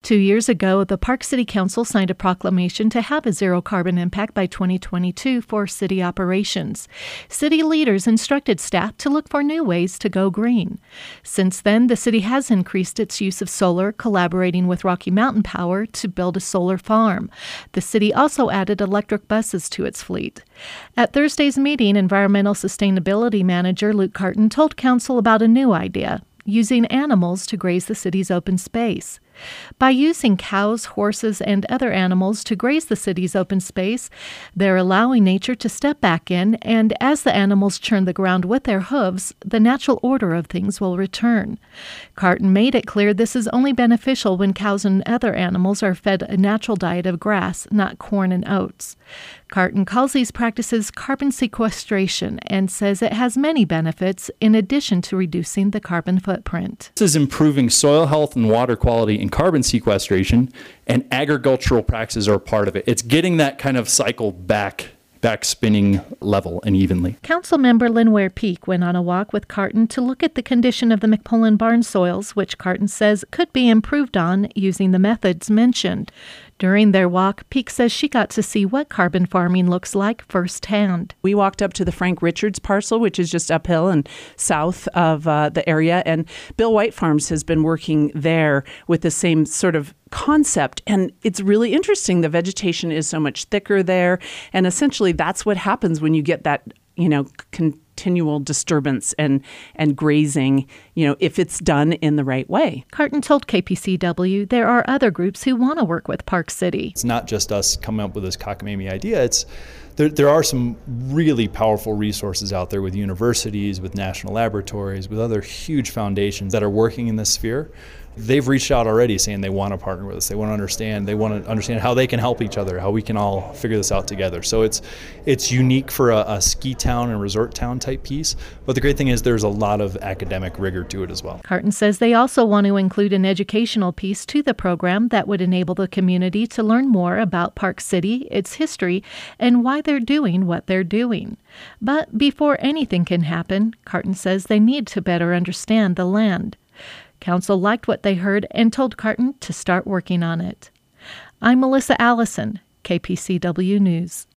2 years ago, the Park City Council signed a proclamation to have a zero carbon impact by 2022 for city operations. City leaders instructed staff to look for new ways to go green. Since then, the city has increased its use of solar, collaborating with Rocky Mountain Power to build a solar farm. The city also added electric buses to its fleet. At Thursday's meeting, Environmental Sustainability Manager Luke Carton told Council about a new idea: using animals to graze the city's open space. By using cows, horses, and other animals to graze the city's open space, they're allowing nature to step back in, and as the animals churn the ground with their hooves, the natural order of things will return. Carton made it clear this is only beneficial when cows and other animals are fed a natural diet of grass, not corn and oats. Carton calls these practices carbon sequestration and says it has many benefits in addition to reducing the carbon footprint. This is improving soil health and water quality and carbon sequestration, and agricultural practices are part of it. It's getting that kind of cycle back spinning level and evenly. Councilmember Lynn Ware-Peak went on a walk with Carton to look at the condition of the McPullen barn soils, which Carton says could be improved on using the methods mentioned. During their walk, Peak says she got to see what carbon farming looks like firsthand. We walked up to the Frank Richards parcel, which is just uphill and south of the area, and Bill White Farms has been working there with the same sort of concept, and it's really interesting. The vegetation is so much thicker there, and essentially that's what happens when you get that, continual disturbance and grazing, if it's done in the right way. Carton told KPCW there are other groups who want to work with Park City. It's not just us coming up with this cockamamie idea. There are some really powerful resources out there with universities, with national laboratories, with other huge foundations that are working in this sphere. They've reached out already saying they want to partner with us. They want to understand how they can help each other, how we can all figure this out together. So it's unique for a ski town and resort town type piece. But the great thing is there's a lot of academic rigor to it as well. Carton says they also want to include an educational piece to the program that would enable the community to learn more about Park City, its history, and why they're doing what they're doing. But before anything can happen, Carton says they need to better understand the land. Council liked what they heard and told Carton to start working on it. I'm Melissa Allison, KPCW News.